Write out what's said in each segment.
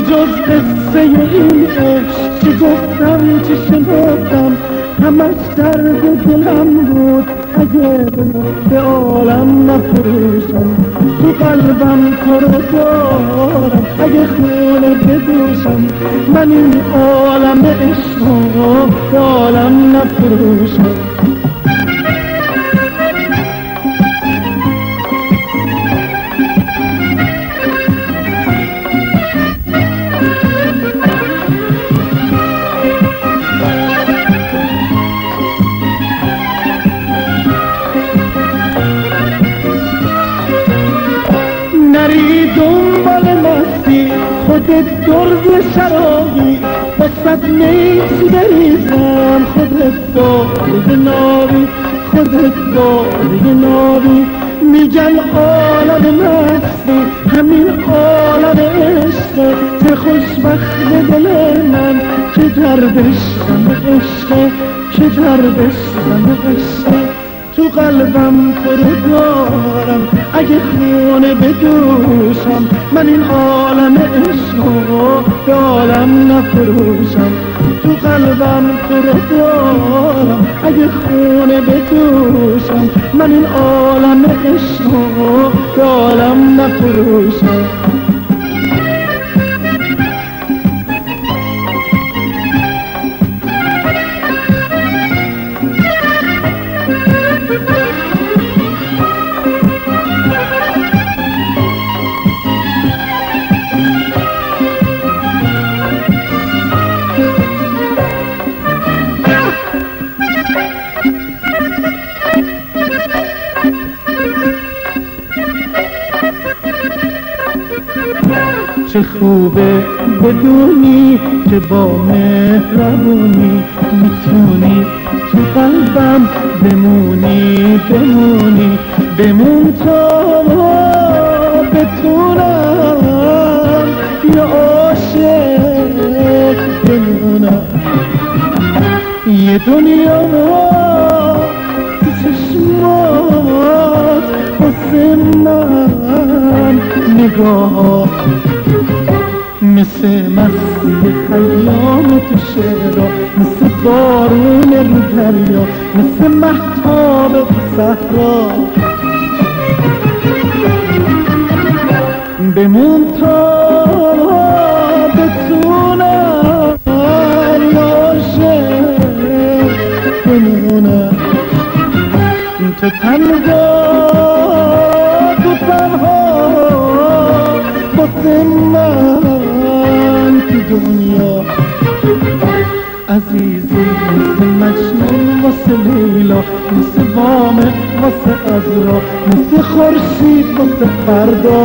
به جز قصه این عشق چی گفتم چی شنفتم، همش درد دلم بود. اگه به عالم نفروشم، تو قلبم تو رو دارم. اگه خونه بدوشم، من این عالم عشق رو به عالم نفروشم. نری دنبال مستی، خودت درد شرابی، بسد میسی بریزم. خودت داده نابی، خودت داده نابی. میگن عالم مستی، همین عالم عشقه. چه خوشبخت دل من که دردش غم عشقه، که دردش غم عشقه. تو قلبم تو رو دارم، اگه خونه بدوشم، من این عالم عشق رو به عالم نفروشم. تو قلبم تو رو دارم، اگه خونه بدوشم، من این عالم عشق رو به عالم نفروشم. چه خوبه بدونی که با مهربونی میتونی تو قلبم بمونی، بمونی، بمون تا بتونم یا عاشق بمونم. یه دنیا تو چشمات واسه من نگاه مثل مستی خیام تو شعرها، مثل بارون رو دریا، مثل مهتاب صحرا. بمون تا بتونم عاشق بمونم. تو تنها، تو تنها واسه من تو دنیا. عزیزی مثل مجنون واسه لیلا، مثل وامق واسه عذرا، مثل خورشید واسه فردا.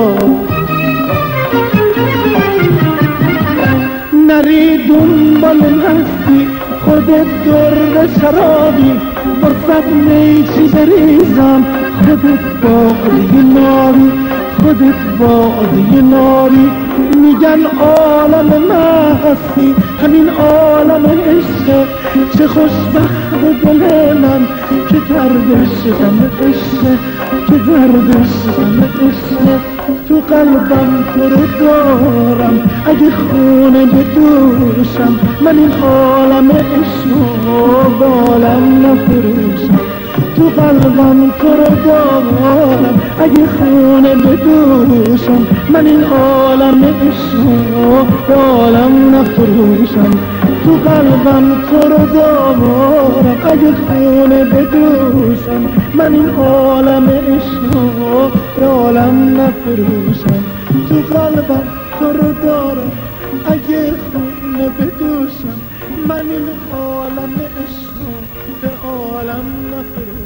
نری دنبال مستی، خودت درد شرابی، فرصت میچی بریزم. خودت باقی ناری، خودت باقی ناری. میگن عالم مستی، همین عالم عشقه. چه خوشبخت دل من که دردش غم عشقه، که دردش غم عشقه. تو قلبم تو رو دارم، اگه خونه بدوشم، من این عالم عشق رو به عالم نفروشم. تو قلبم تو رو دارم، اگه خونه بدوشم، من این عالم عشق رو به عالم نفروشم. تو قلبم تو رو دارم، اگه خونه بدوشم، من این عالم عشق رو به عالم نفروشم. تو قلبم تو رو دارم، اگه خونه بدوشم، من این عالم عشق رو به عالم نفروشم.